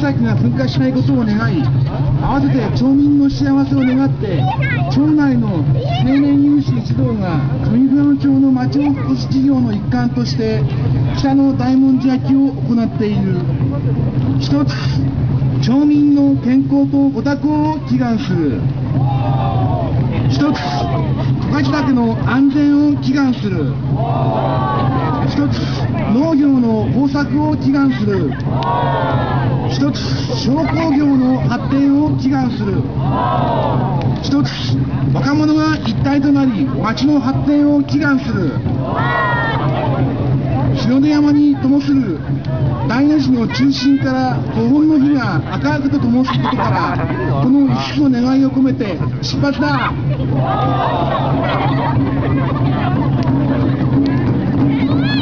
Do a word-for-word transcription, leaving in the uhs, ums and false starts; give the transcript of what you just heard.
石が噴火しないことを願い、合わせて町民の幸せを願って、町内の青年有志一同が上富山町の町おこし事業の一環として北の大文字焼きを行っている。一つ、町民の健康とご多幸を祈願する。一つ、十勝岳の安全を祈願する。一つ、農業の豊作を祈願する。一つ、商工業の発展を祈願する。一つ、若者が一体となり町の発展を祈願する。日の出山に灯する大の字の中心からごほんの火が赤くと灯すことから、この一つの願いを込めて出発だ。